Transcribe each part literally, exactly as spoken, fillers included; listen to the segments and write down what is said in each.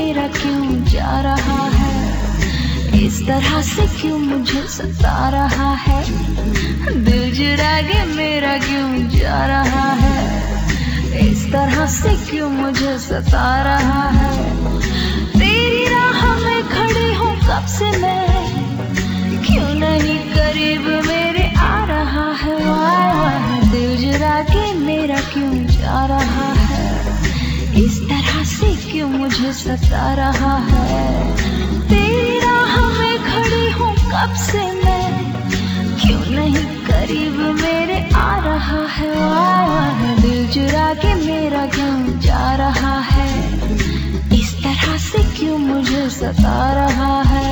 मेरा क्यों जा रहा है, इस तरह से क्यों मुझे सता रहा है। दिल चुरा के मेरा क्यों जा रहा है, इस तरह से क्यों मुझे सता रहा है। तेरी राह में खड़ी हूँ कब से मैं, क्यों नहीं करीब मेरे आ रहा है। वाह वाह, दिल चुरा के मेरा क्यों जा रहा है, इस तरह से क्यों मुझे सता रहा है। तेरी राह में खड़ी हूँ कब से मैं, क्यों नहीं करीब मेरे आ रहा है। वाह वाह, दिल चुरा के मेरा क्यों जा रहा है, इस तरह से क्यों मुझे सता रहा है।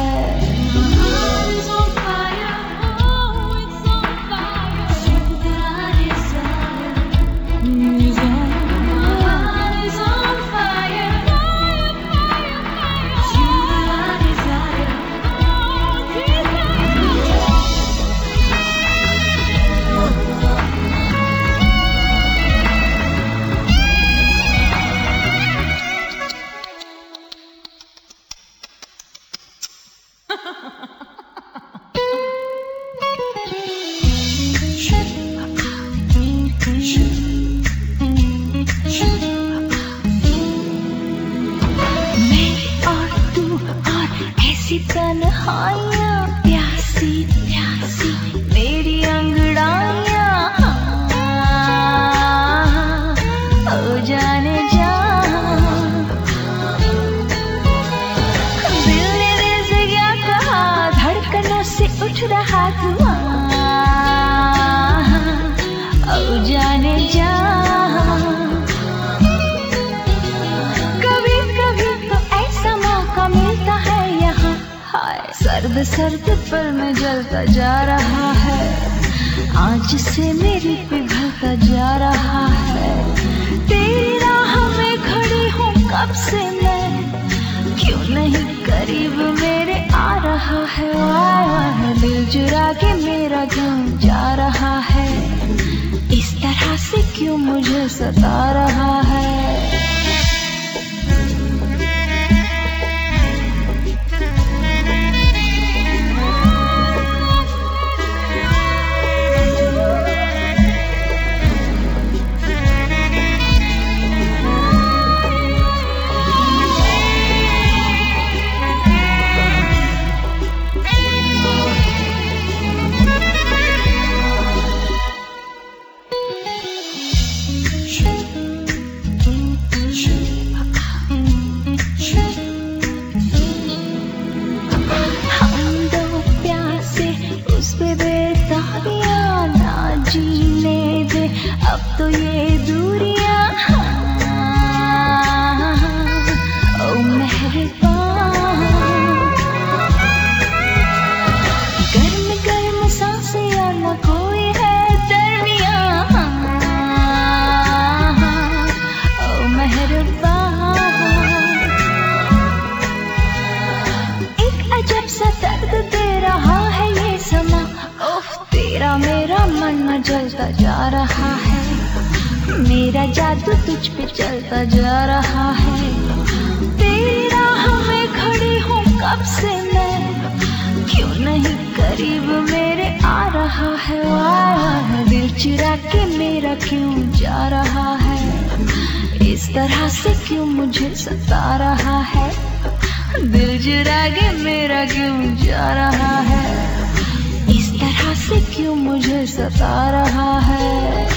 तन्हाइयाँ प्यासी प्यासी मेरी अंगड़ाइयाँ, ओ जाने जा दिल ने दिल से क्या कहा, धड़कनों से उठ रहा धुआं, ओ जाने जा। कभी कभी तो ऐसा मौका मिलता है यहाँ, सर्द सर्द पल में जलता जा रहा है, आँच से मेरी पिघलता जा रहा है। तेरी राह में खड़ी हूँ कब से मैं, क्यों नहीं करीब मेरे आ रहा है। वाह वाह, दिल चुरा के मेरा क्यों जा रहा है, इस तरह से क्यों मुझे सता रहा है। अब तो ये दूरियां, ओ मेहरबान, गर्म गर्म सांसें और न कोई है दरमियां, ओ मेहरबान। एक अजब सा दर्द दे रहा है ये समा, उफ तेरा मेरा मन न जलता जा रहा है, मेरा जादू तुझ पे चलता जा रहा है। तेरी राह में खड़ी हूँ कब से मैं, क्यों नहीं करीब मेरे आ रहा है। वाह, दिल चुरा के मेरा क्यों जा रहा है, इस तरह से क्यों मुझे सता रहा है। दिल चुरा के मेरा क्यों जा रहा है, इस तरह से क्यों मुझे सता रहा है।